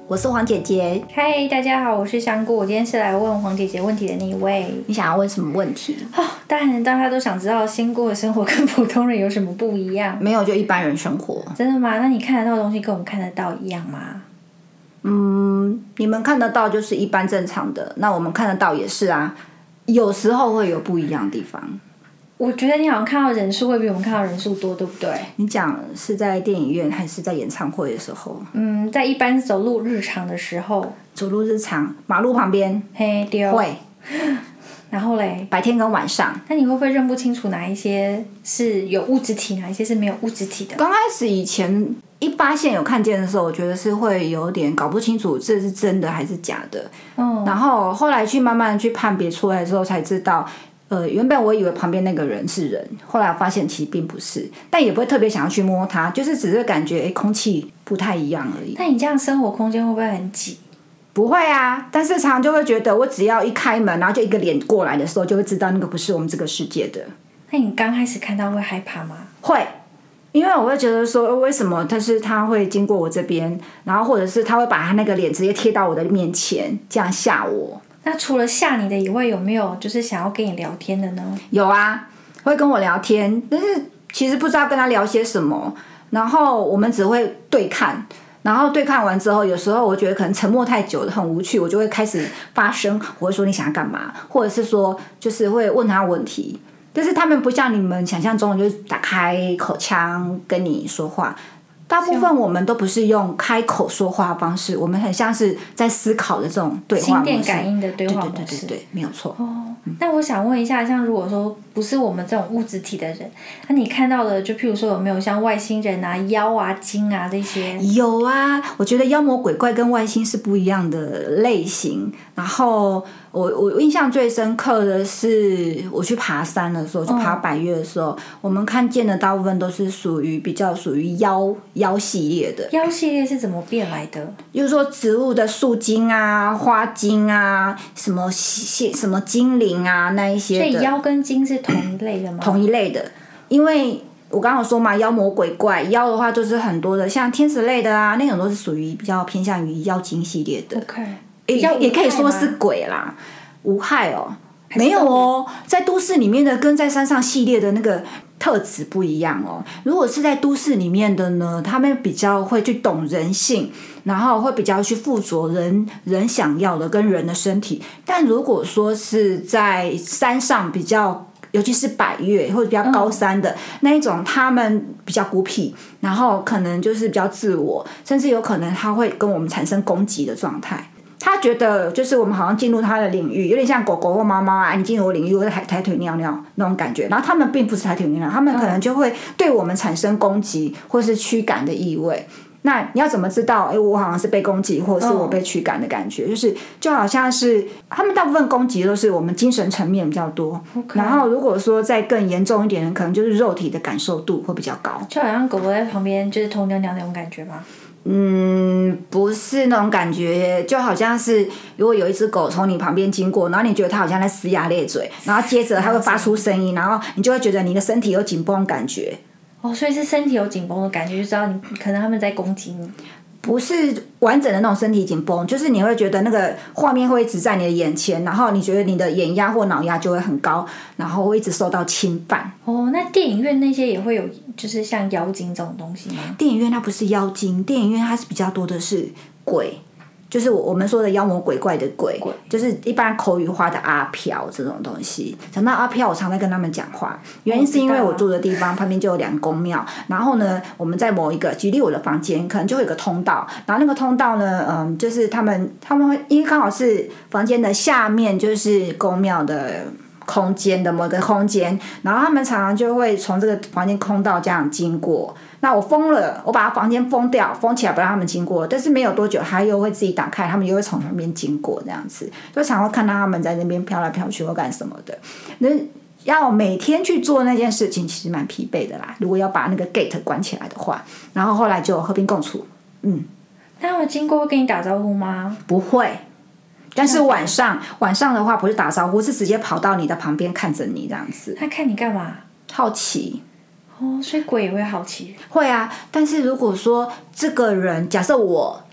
我是黄姐姐。 嗨，大家好，我是香菇。我今天是来问黄姐姐问题的那一位。 你想要问什么问题？ 当然大家都想知道仙姑的生活跟普通人有什么不一样。 没有，就一般人生活。 真的吗？那你看得到的东西跟我们看得到一样吗？ 你们看得到就是一般正常的，那我们看得到也是啊，有时候会有不一样的地方。 我觉得你好像看到人数会比我们看到人数多，对不对？ 你讲是在电影院还是在演唱会的时候？ 在一般走路日常的时候。 走路日常，马路旁边。 嘿，对。 会。 然后嘞？ 白天跟晚上。 那你会不会认不清楚哪一些是有物质体，哪一些是没有物质体的？ 刚开始以前一发现有看见的时候，我觉得是会有点搞不清楚这是真的还是假的。然后后来去慢慢去判别出来之后才知道。原本我以为旁边那个人是人，后来发现其实并不是，但也不会特别想要去摸他，就是只是感觉空气不太一样而已。 那你这样生活空间会不会很挤？ 不会啊，但是常常就会觉得我只要一开门，然后就一个脸过来的时候，就会知道那个不是我们这个世界的。 那你刚开始看到会害怕吗？ 会，因为我会觉得说为什么他会经过我这边，然后或者是他会把他那个脸直接贴到我的面前，这样吓我。 那除了吓你的以外，有没有就是想要跟你聊天的呢？ 有啊，会跟我聊天，但是其实不知道跟他聊些什么，然后我们只会对看，然后对看完之后，有时候我觉得可能沉默太久了很无趣，我就会开始发声，我会说你想要干嘛，或者是说就是会问他问题，但是他们不像你们想象中的就是打开口腔跟你说话。大部分我们都不是用开口说话的方式，我们很像是在思考的这种对话模式， 心电感应的对话模式。 对，没有错。 那我想问一下，像如果说不是我们这种物质体的人，那你看到的就譬如说有没有像外星人啊、妖啊、精啊这些？ 有啊，我觉得妖魔鬼怪跟外星是不一样的类型。然后我印象最深刻的是我去爬山的时候，去爬百岳的时候，我们看见的大部分都是比较属于妖系列的。 妖系列是怎么变来的？ 比如说植物的树精啊、花精啊、什么精灵啊那一些的。 所以妖跟精是同一类的吗？ 同一类的，因为我刚刚有说嘛，妖魔鬼怪，妖的话就是很多的，像天使类的啊，那种都是属于比较偏向于妖精系列的。 OK， 也可以说是鬼啦，无害哦。没有哦，在都市里面的跟在山上系列的那个特质不一样哦。如果是在都市里面的呢，他们比较会去懂人性，然后会比较去附着人想要的跟人的身体。但如果说是在山上比较，尤其是百岳或者比较高山的那一种，他们比较孤僻，然后可能就是比较自我，甚至有可能他会跟我们产生攻击的状态。他觉得就是我们好像进入他的领域，有点像狗狗或猫猫啊，你进入我领域，我抬腿尿尿那种感觉。然后他们并不是抬腿尿尿，他们可能就会对我们产生攻击或是驱赶的意味。那你要怎么知道？我好像是被攻击，或者是我被驱赶的感觉？就好像是他们大部分攻击都是我们精神层面比较多。然后如果说再更严重一点，可能就是肉体的感受度会比较高。 就好像狗狗在旁边就是偷尿尿那种感觉吗？ 不是那种感觉，就好像是如果有一只狗从你旁边经过，然后你觉得它好像在呲牙咧嘴，然后接着它会发出声音，然后你就会觉得你的身体有紧绷感觉。 所以是身体有紧绷的感觉，就知道你可能他们在攻击你。 不是完整的那种身体紧绷，就是你会觉得那个画面会一直在你的眼前，然后你觉得你的眼压或脑压就会很高，然后会一直受到侵犯。 那电影院那些也会有，就是像妖精这种东西吗？ 电影院它不是妖精，电影院它是比较多的是鬼。就是我们说的妖魔鬼怪的鬼，就是一般口语化的阿飘这种东西。讲到阿飘，我常在跟他们讲话，原因是因为我住的地方旁边就有2个宫庙，然后呢，我们在某一个，举例我的房间，可能就会有个通道，然后那个通道呢，就是他们会因为刚好是房间的下面就是宫庙的空间的某一个空间，然后他们常常就会从这个房间空道这样经过。那我封了，我把房间封掉，封起来不让他们经过，但是没有多久他又会自己打开，他们又会从旁边经过这样子，就常会看到他们在那边飘来飘去或干什么的。那要每天去做那件事情其实蛮疲惫的啦，如果要把那个 gate 关起来的话。然后后来就和平共处。 那他们经过会跟你打招呼吗？ 不会，但是晚上的话不是打招呼，是直接跑到你的旁边看着你这样子。 他看你干嘛？ 好奇。 所以鬼也会好奇。 会啊，但是如果说这个人，假设我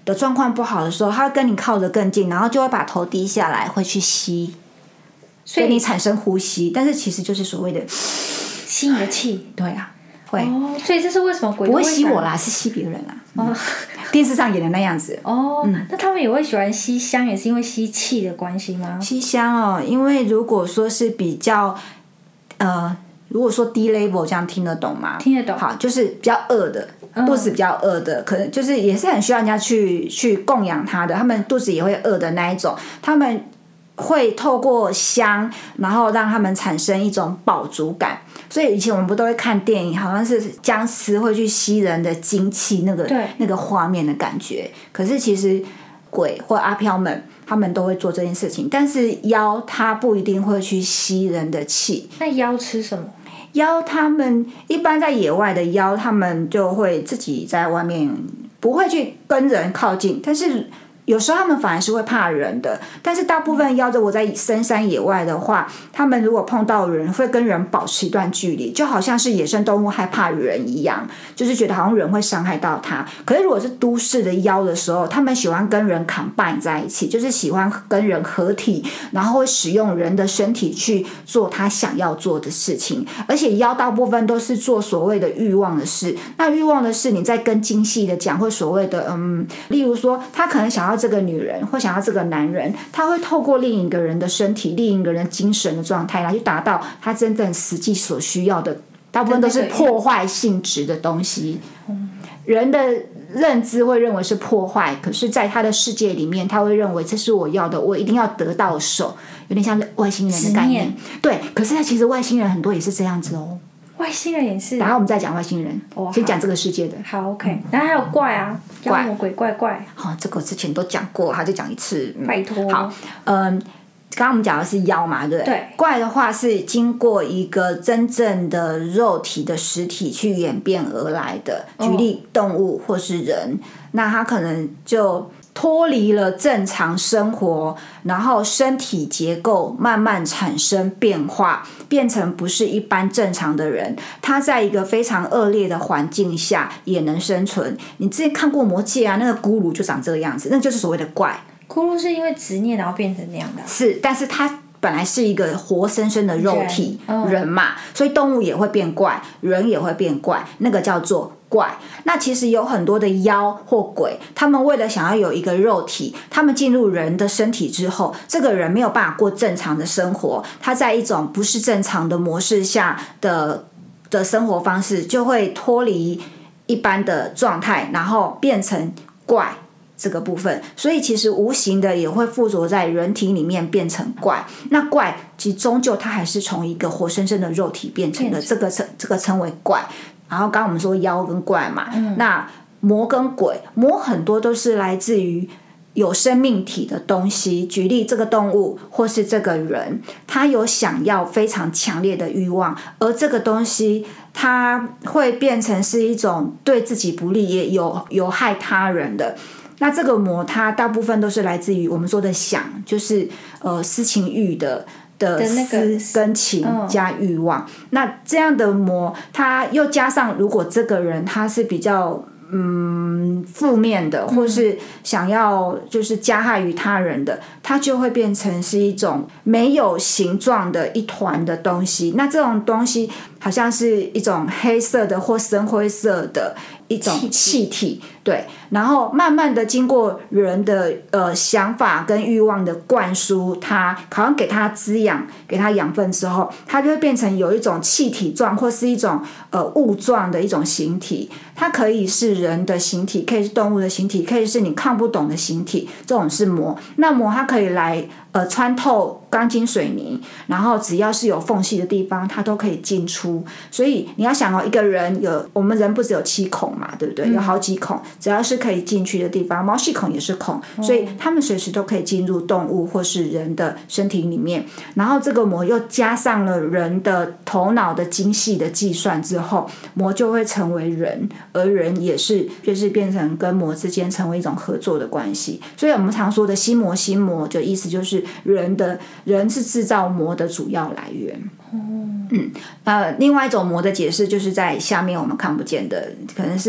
的状况不好的时候，他会跟你靠得更近，然后就会把头低下来，会去吸，所以你产生呼吸，但是其实就是所谓的吸你的气。 对啊，会。 所以这是为什么鬼不会吸我啦，是吸别人啦。电视上演的那样子。 那他们也会喜欢吸香，也是因为吸气的关系吗？ 吸香因为如果说是比较如果说低 level 这样听得懂吗？ 听得懂。 好，就是比较饿的，肚子比较饿的，可能就是也是很需要人家去供养他的，他们肚子也会饿的那一种，他们会透过香，然后让他们产生一种饱足感。所以以前我们不都会看电影，好像是僵尸会去吸人的精气，那个画面的感觉。可是其实鬼或阿飘们他们都会做这件事情，但是妖它不一定会去吸人的气。 那妖吃什么？ 妖他们一般在野外的妖，他们就会自己在外面，不会去跟人靠近，但是有时候他们反而是会怕人的。但是大部分妖如果在深山野外的话，他们如果碰到人会跟人保持一段距离，就好像是野生动物害怕人一样，就是觉得好像人会伤害到他。可是如果是都市的妖的时候，他们喜欢跟人combine在一起，就是喜欢跟人合体，然后会使用人的身体去做他想要做的事情。而且妖大部分都是做所谓的欲望的事。那欲望的事你再更精细的讲，会所谓的例如说他可能想要这个女人或想要这个男人，他会透过另一个人的身体、另一个人精神的状态来去达到他真正实际所需要的，大部分都是破坏性质的东西。人的认知会认为是破坏，可是在他的世界里面他会认为这是我要的，我一定要得到手，有点像外星人的概念。对，可是其实外星人很多也是这样子哦。 外星人也是。 然后我们再讲外星人，先讲这个世界的。 好 OK。然后还有怪啊，妖魔鬼怪。 这个之前都讲过，就讲一次。 拜托。 好，刚刚我们讲的是妖嘛，对不对？ 对。 怪的话是经过一个真正的肉体的实体去演变而来的，举例动物或是人，那它可能就脱离了正常生活，然后身体结构慢慢产生变化，变成不是一般正常的人。他在一个非常恶劣的环境下也能生存。你之前看过魔戒啊，那个咕噜就长这个样子，那就是所谓的怪。 咕噜是因为执念然后变成那样的？ 是，但是它本来是一个活生生的肉体人嘛，所以动物也会变怪，人也会变怪，那个叫做怪。那其实有很多的妖或鬼，他们为了想要有一个肉体，他们进入人的身体之后，这个人没有办法过正常的生活，他在一种不是正常的模式下的生活方式，就会脱离一般的状态，然后变成怪这个部分。所以其实无形的也会附着在人体里面变成怪。那怪其实终究它还是从一个活生生的肉体变成的，这个称为怪。然后刚刚我们说妖跟怪嘛，那魔跟鬼，魔很多都是来自于有生命体的东西。举例，这个动物或是这个人，他有想要非常强烈的欲望，而这个东西它会变成是一种对自己不利也有害他人的。那这个魔它大部分都是来自于我们说的想，就是私情欲的私跟情加欲望。那这样的魔，它又加上如果这个人他是比较负面的，或是想要就是加害于他人的，它就会变成是一种没有形状的一团的东西。那这种东西好像是一种黑色的或深灰色的一种气体，对。然后慢慢的经过人的想法跟欲望的灌输，它好像给它滋养，给它养分之后，它就会变成有一种气体状或是一种物状的一种形体。它可以是人的形体，可以是动物的形体，可以是你看不懂的形体，这种是魔。那魔它可以来穿透钢筋水泥，然后只要是有缝隙的地方它都可以进出。所以你要想一个人我们人不只有7孔嘛，对不对？有好几孔，只要是可以进去的地方，毛细孔也是孔，所以他们随时都可以进入动物或是人的身体里面。然后这个魔又加上了人的头脑的精细的计算之后，魔就会成为人，而人也是就是变成跟魔之间成为一种合作的关系。所以我们常说的心魔就意思就是人是制造魔的主要来源。另外一种魔的解释就是在下面我们看不见的，可能是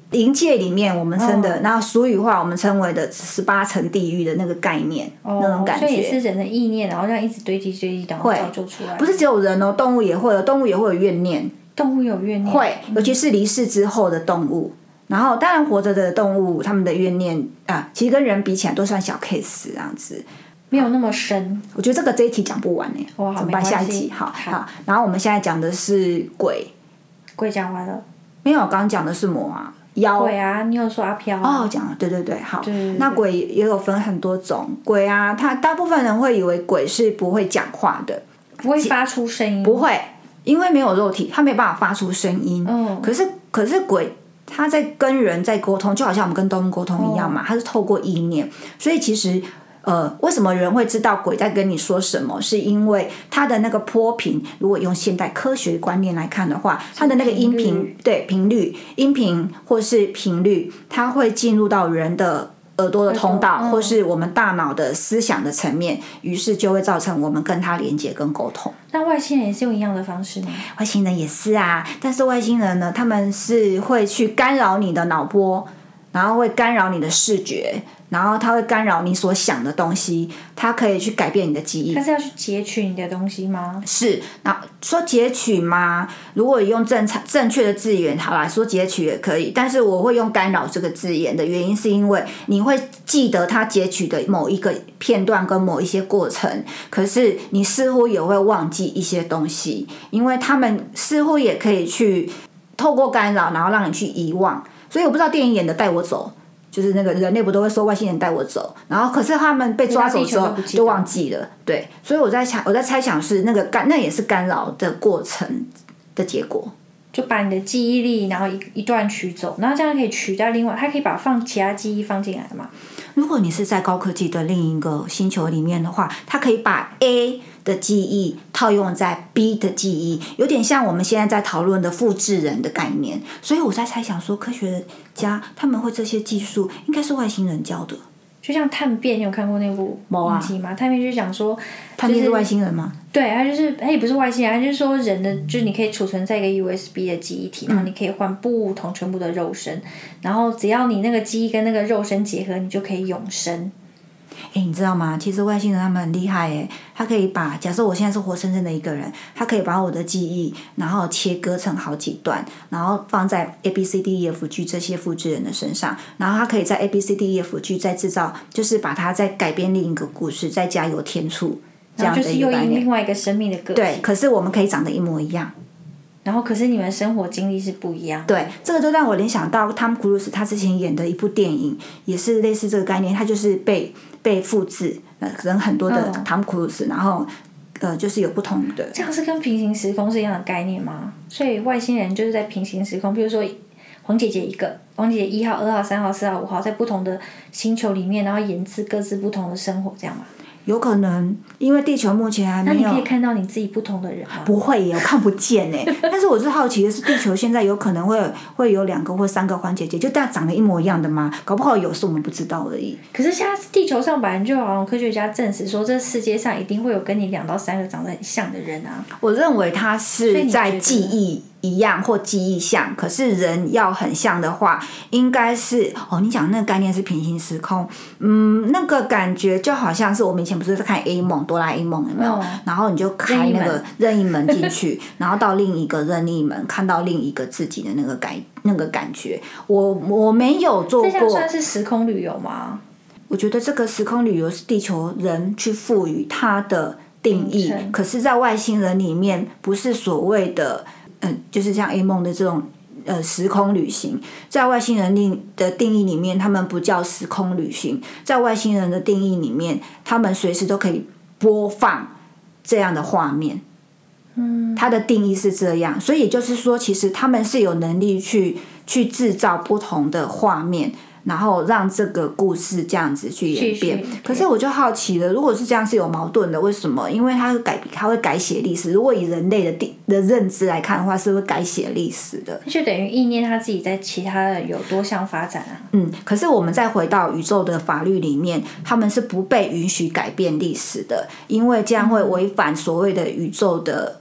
灵界里面我们称的，然后俗语话我们称为的18层地狱的那个概念，那种感觉。 所以也是人的意念，然后这样一直堆积堆积，然后造就出来。 不是只有人哦，动物也会有，动物也会有怨念。 动物有怨念。 会，尤其是离世之后的动物。然后当然活着的动物，他们的怨念其实跟人比起来都算小 case 这样子。 没有那么深。 我觉得这一题讲不完怎么办？下一题好。然后我们现在讲的是鬼。 鬼讲完了。 没有，刚刚讲的是魔妖。 鬼啊，你有说阿飘讲了，对，好。 对。 那鬼也有分很多种，鬼他大部分人会以为鬼是不会讲话的， 不会发出声音。 不会，因为没有肉体，他没有办法发出声音。可是鬼他在跟人在沟通，就好像我们跟动物沟通一样嘛，他是透过意念，所以其实。为什么人会知道鬼在跟你说什么？是因为它的那个波频，如果用现代科学观念来看的话，它的那个音频频率、音频或是频率，它会进入到人的耳朵的通道，或是我们大脑的思想的层面，于是就会造成我们跟它连接跟沟通。 那外星人也是用一样的方式吗？ 外星人也是但是外星人呢，他们是会去干扰你的脑波，然后会干扰你的视觉。然后它会干扰你所想的东西，它可以去改变你的记忆。 它是要去截取你的东西吗？ 是，那说截取吗？如果用正确的字眼，好啦，说截取也可以。但是我会用干扰这个字眼的原因，是因为你会记得它截取的某一个片段跟某一些过程，可是你似乎也会忘记一些东西，因为他们似乎也可以去透过干扰，然后让你去遗忘。所以我不知道电影演的带我走。就是那个人类不都会说外星人带我走，然后可是他们被抓走之后就忘记了，对，所以我在猜想是那个那也是干扰的过程的结果， 就把你的记忆力然后一段取走，然后这样可以取代另外，它可以把其他记忆放进来嘛？ 如果你是在高科技的另一个星球里面的话，它可以把 A 的记忆套用在 B 的记忆，有点像我们现在在讨论的复制人的概念。所以我在猜想说，科学家他们会这些技术，应该是外星人教的。 就像探变，你有看过那部影集吗？探变就是讲说， 探变是外星人吗？ 对，他就是他也不是外星人，他就是说人的，就是你可以储存在一个 USB 的记忆体，然后你可以换不同全部的肉身，然后只要你那个记忆跟那个肉身结合，你就可以永生。 你知道吗？其实外星人他们很厉害他可以把假设我现在是活生生的一个人，他可以把我的记忆然后切割成好几段，然后放在 ABCDEFG 这些复制人的身上，然后他可以在 ABCDEFG 再制造，就是把它再改编另一个故事，再加油添醋，这样的一个概念。 就是又另外一个生命的个体。 对，可是我们可以长得一模一样。 然后可是你们生活经历是不一样的。 对，这个就让我联想到汤姆·克鲁斯他之前演的一部电影，也是类似这个概念，他就是被复制人很多的汤姆·克鲁斯，然后就是有不同的。 这样是跟平行时空是一样的概念吗？所以外星人就是在平行时空，比如说黄姐姐一个，黄姐姐1号、2号、3号、4号、5号，在不同的星球里面，然后演自各自不同的生活，这样吗？ 有可能，因为地球目前还没有。 那你可以看到你自己不同的人吗？ 不会耶，我看不见耶。但是我是好奇的是，地球现在有可能会有2个或3个黄姐姐，就大家长得一模一样的吗？搞不好有，是我们不知道而已。 可是现在地球上本来就好像科学家证实说，这世界上一定会有跟你2到3个长得很像的人啊。 我认为他是在记忆一样或记忆像，可是人要很像的话，应该是你讲那个概念是平行时空，那个感觉就好像是我们以前不是在看 A 梦哆啦 A 梦有没有？然后你就开那个任意门进去，然后到另一个任意门看到另一个自己的那个感觉。我没有做过。 这样算是时空旅游吗？ 我觉得这个时空旅游是地球人去赋予它的定义，可是在外星人里面不是所谓的就是像 A 梦的这种时空旅行，在外星人的定义里面，他们不叫时空旅行，在外星人的定义里面，他们随时都可以播放这样的画面。它的定义是这样，所以也就是说，其实他们是有能力去制造不同的画面，然后让这个故事这样子去演变。可是我就好奇了，如果是这样是有矛盾的，为什么？因为它会改写历史。如果以人类的认知来看的话，是会改写历史的。 就等于意念它自己在其他的有多项发展啊。 可是我们再回到宇宙的法律里面，他们是不被允许改变历史的，因为这样会违反所谓的宇宙的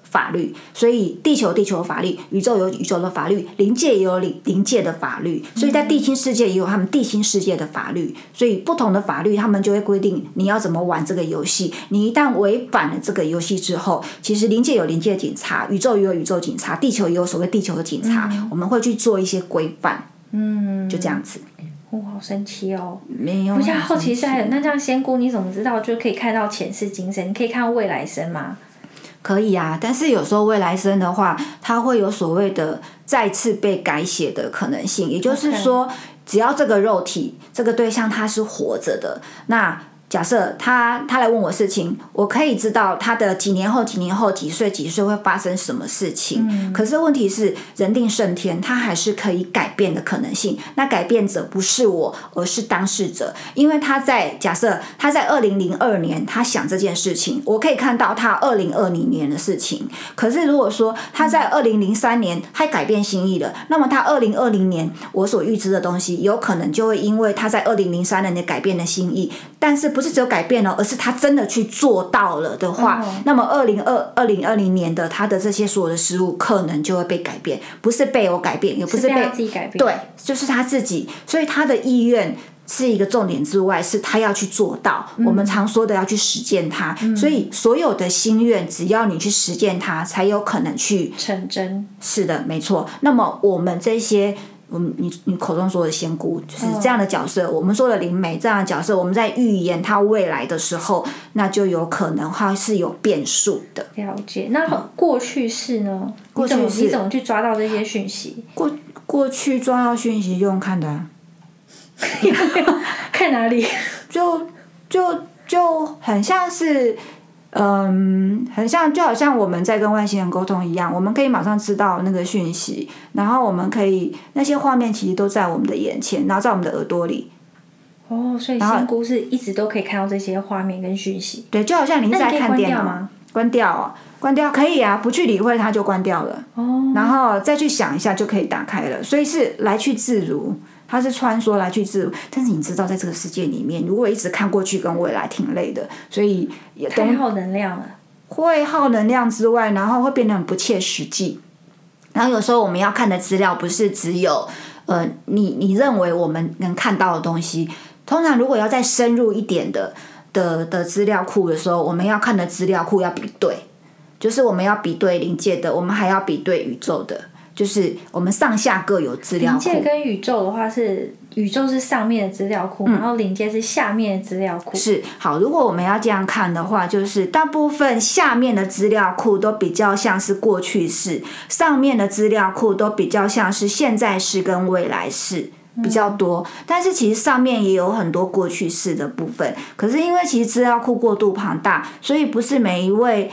法律，所以地球的法律，宇宙有宇宙的法律，灵界也有灵界的法律，所以在地心世界也有他们地心世界的法律，所以不同的法律他们就会规定你要怎么玩这个游戏。你一旦违反了这个游戏之后，其实灵界有灵界警察，宇宙也有宇宙警察，地球也有所谓地球的警察，我们会去做一些规范，就这样子。 好神奇哦！ 没有， 我现在好奇是还有那这样仙姑你怎么知道就可以看到前世今生？你可以看到未来生吗？ 可以啊，但是有时候未来生的话，它会有所谓的再次被改写的可能性，也就是说，只要这个肉体这个对象它是活着的，那假设他来问我事情，我可以知道他的几年后几岁会发生什么事情，可是问题是人定胜天，他还是可以改变的可能性。那改变者不是我，而是当事者，因为假设他在2002年他想这件事情，我可以看到他2020年的事情，可是如果说他在2003年他改变心意了，那么他2020年我所预知的东西有可能就会因为他在2003年的改变的心意，但是不是只有改变了，而是他真的去做到了的话，那么2020年的他的这些所有的事物可能就会被改变，不是被我改变，也不是被他自己改变， 对，就是他自己，所以他的意愿是一个重点之外，是他要去做到，我们常说的要去实践它，所以所有的心愿只要你去实践它，才有可能去成真。 是的，没错。那么我们这些你口中说的仙姑就是这样的角色，我们说的灵媒这样的角色，我们在预言它未来的时候，那就有可能它是有变数的。 了解。那过去式呢？ 过去式你怎么去抓到这些讯息？ 过去抓到讯息用看的看哪里？ 就很像是。就好像我们在跟外星人沟通一样，我们可以马上知道那个讯息，然后我们可以那些画面其实都在我们的眼前，然后在我们的耳朵里。 所以仙姑是一直都可以看到这些画面跟讯息。 对，就好像你一直在看电脑吗？ 关掉可以啊，不去理会它就关掉了。然后再去想一下就可以打开了，所以是来去自如。它是穿梭来去自如，但是你知道在这个世界里面，如果一直看过去跟未来挺累的，所以也太耗能量了。 会耗能量之外，然后会变得很不切实际。然后有时候我们要看的资料不是只有你认为我们能看到的东西，通常如果要再深入一点的资料库的时候，我们要看的资料库要比对，就是我们要比对灵界的，我们还要比对宇宙的。就是我们上下各有资料库。 灵界跟宇宙的话是，宇宙是上面的资料库，然后灵界是下面的资料库。 是，好，如果我们要这样看的话，就是大部分下面的资料库都比较像是过去式，上面的资料库都比较像是现在式跟未来式比较多。但是其实上面也有很多过去式的部分，可是因为其实资料库过度庞大，所以不是每一位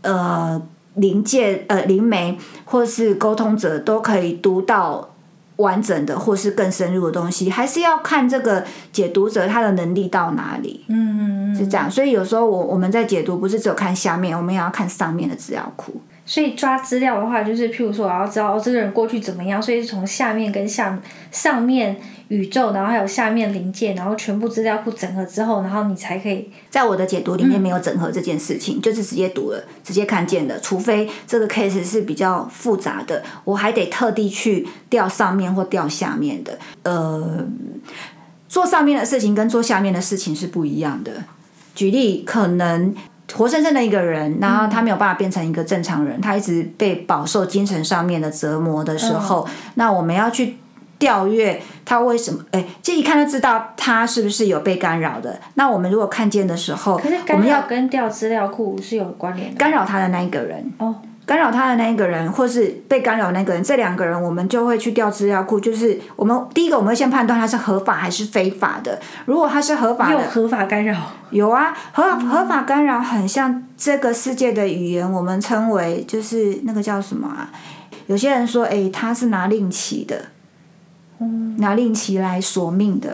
灵媒或是沟通者都可以读到完整的或是更深入的东西，还是要看这个解读者他的能力到哪里。是这样，所以有时候我们在解读不是只有看下面，我们也要看上面的资料库。 所以抓资料的话，就是譬如说我要知道这个人过去怎么样，所以是从下面跟上面宇宙，然后还有下面灵界，然后全部资料库整合之后，然后你才可以。 在我的解读里面没有整合这件事情，就是直接读了，直接看见的，除非这个 case 是比较复杂的，我还得特地去调上面或调下面的。做上面的事情跟做下面的事情是不一样的。举例，可能活生生的一个人，然后他没有办法变成一个正常人，他一直被饱受精神上面的折磨的时候，那我们要去调阅他为什么，这一看就知道他是不是有被干扰的。那我们如果看见的时候， 可是干扰跟调资料库是有关联的。 干扰他的那一个人，干扰他的那一个人，或是被干扰的那个人，这两个人我们就会去调资料库。就是第一个我们会先判断他是合法还是非法的。如果他是合法的， 有合法干扰， 有啊，合法干扰很像这个世界的语言，我们称为就是那个叫什么啊？有些人说，他是拿令旗的，拿令旗来索命的，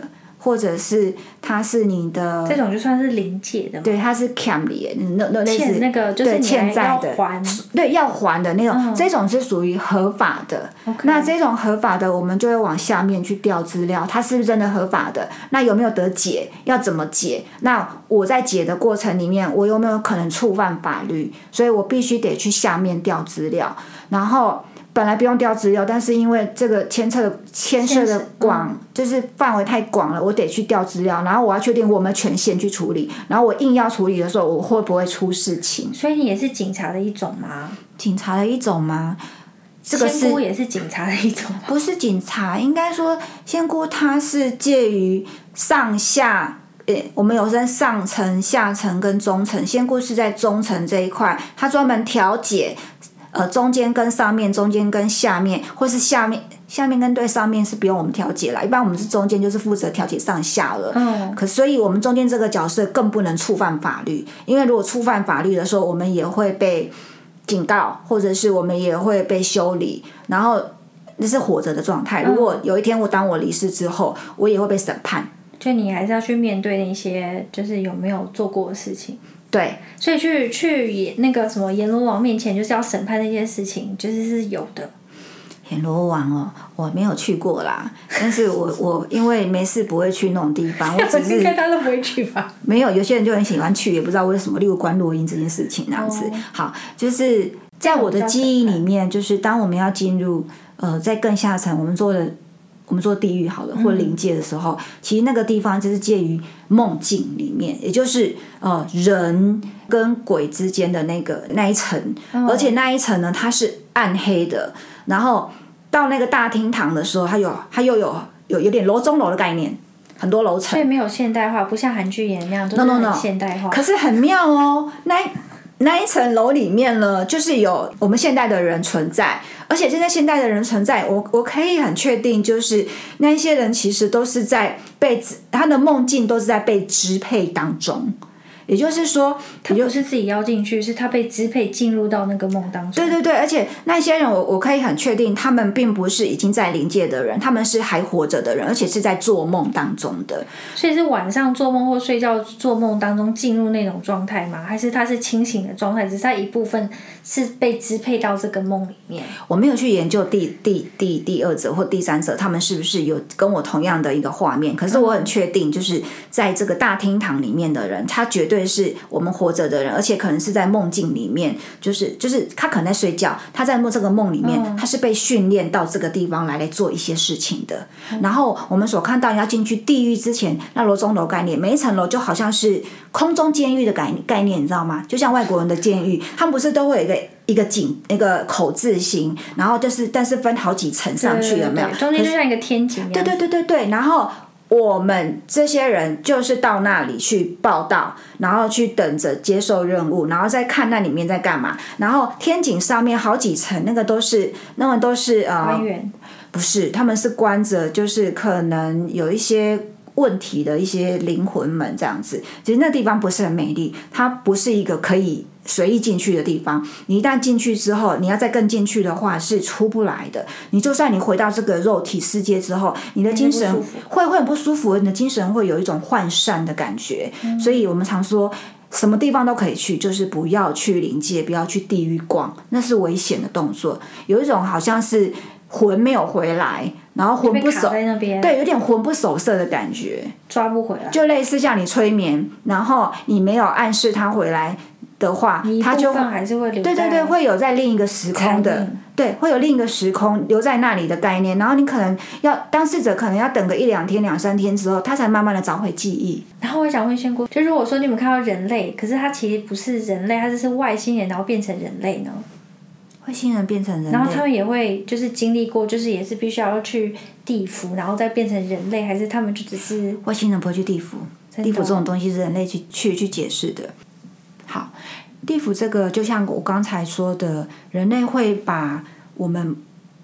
或者是它是你的这种就算是临界的嘛。 对，它是欠你那类似欠那个就是你欠债的， 要还， 对，要还的那种，这种是属于合法的。那这种合法的，我们就会往下面去调资料，它是不是真的合法的？那有没有得解？要怎么解？那我在解的过程里面，我有没有可能触犯法律？所以我必须得去下面调资料，然后。本来不用调资料，但是因为这个牵涉的广，就是范围太广了，我得去调资料，然后我要确定我们权限去处理，然后我硬要处理的时候，我会不会出事情？ 所以你也是警察的一种吗？ 警察的一种吗？这个仙姑也是警察的一种吗？ 不是警察，应该说仙姑它是介于上下。我们有分上层、下层跟中层，仙姑是在中层这一块，它专门调解。中间跟上面，中间跟下面，或是下面跟对上面是不用我们调解啦。一般我们是中间就是负责调解上下了。可所以我们中间这个角色更不能触犯法律，因为如果触犯法律的时候，我们也会被警告，或者是我们也会被修理，然后那是活着的状态。如果有一天我离世之后，我也会被审判。 就你还是要去面对那些就是有没有做过的事情。 对， 所以去那个什么阎罗王面前，就是要审判那些事情，是有的。 阎罗王哦，我没有去过啦，但是我因为没事不会去那种地方，我只是应该大家都不会去吧？ 没有，有些人就很喜欢去，也不知道为什么，例如观落阴这件事情那样子。好，就是在我的记忆里面，就是当我们要进入在更下层，我们做地狱好了，或灵界的时候，其实那个地方就是介于梦境里面，也就是人跟鬼之间的那一层，而且那一层呢，它是暗黑的。然后到那个大厅堂的时候，它又有点楼中楼的概念，很多楼层， 所以没有现代化，不像韩剧演那样都是很现代化。 可是很妙哦，那一层楼里面呢，就是有我们现代的人存在，而且这些现代的人存在，我可以很确定，就是那一些人其实都是在他的梦境都是在被支配当中。也就是说， 他不是自己要进去，是他被支配进入到那个梦当中。 对对对，而且那些人我可以很确定，他们并不是已经在灵界的人，他们是还活着的人，而且是在做梦当中的。 所以是晚上做梦或睡觉做梦当中进入那种状态吗？还是他是清醒的状态，只是他一部分是被支配到这个梦里面？ 我没有去研究第二者或第三者他们是不是有跟我同样的一个画面，可是我很确定，就是在这个大厅堂里面的人，他绝对是我们活着的人，而且可能是在梦境里面，就是他可能在睡觉，他在这个梦里面，他是被训练到这个地方来做一些事情的。然后我们所看到要进去地狱之前，那楼中楼概念，每一层楼就好像是空中监狱的概念，你知道吗？就像外国人的监狱，他们不是都会有一个口字形，然后但是分好几层上去，有没有？ 中间就像一个天井一样。 对，然后我们这些人就是到那里去报到，然后去等着接受任务，然后再看那里面在干嘛。然后天井上面好几层，那个都是官员， 不是，他们是关着，就是可能有一些问题的一些灵魂们这样子。其实那地方不是很美丽，它不是一个可以随意进去的地方。你一旦进去之后，你要再更进去的话是出不来的。你就算你回到这个肉体世界之后，你的精神会很不舒服，你的精神会有一种涣散的感觉。所以我们常说什么地方都可以去，就是不要去灵界，不要去地狱逛，那是危险的动作。有一种好像是魂没有回来，然后魂不守，对，有点魂不守舍的感觉， 抓不回来， 就类似像你催眠，然后你没有暗示他回来的话，他就还是会留在， 对，会有在另一个时空的，对，会有另一个时空留在那里的概念。然后你可能当事者可能要等个1-2天、2-3天之后，他才慢慢的找回记忆。 然后我想问仙姑，就如果说你们看到人类，可是他其实不是人类，他是外星人，然后变成人类呢？ 外星人变成人类， 然后他们也会就是经历过，就是也是必须要去地府，然后再变成人类，还是他们就只是外星人不会去地府？地府这种东西是人类去解释的。好，地府这个就像我刚才说的，人类会把我们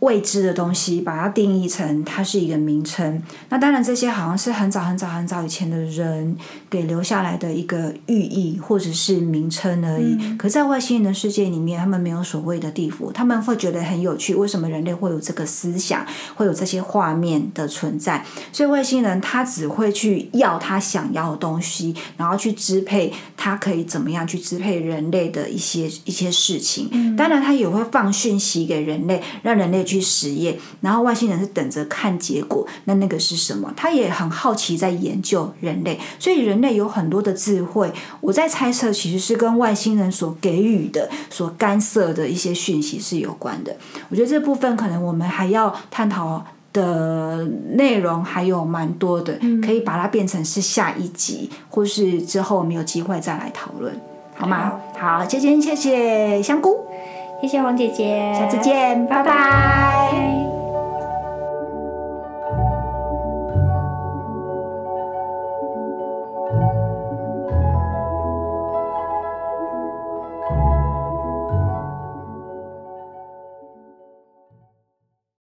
未知的东西，把它定义成它是一个名称。那当然这些好像是很早很早很早以前的人给留下来的一个寓意或者是名称而已。可是在外星人的世界里面，他们没有所谓的地府，他们会觉得很有趣，为什么人类会有这个思想，会有这些画面的存在。所以外星人他只会去要他想要的东西，然后去支配他可以怎么样去支配人类的一些事情。当然他也会放讯息给人类，让人类去实验，然后外星人是等着看结果，那个是什么？他也很好奇在研究人类，所以人类有很多的智慧。我在猜测，其实是跟外星人所给予的、所干涉的一些讯息是有关的。我觉得这部分可能我们还要探讨的内容还有蛮多的，可以把它变成是下一集，或是之后我们有机会再来讨论，好吗？好，今天谢谢香菇。 谢谢黄姐姐， 下次见，拜拜。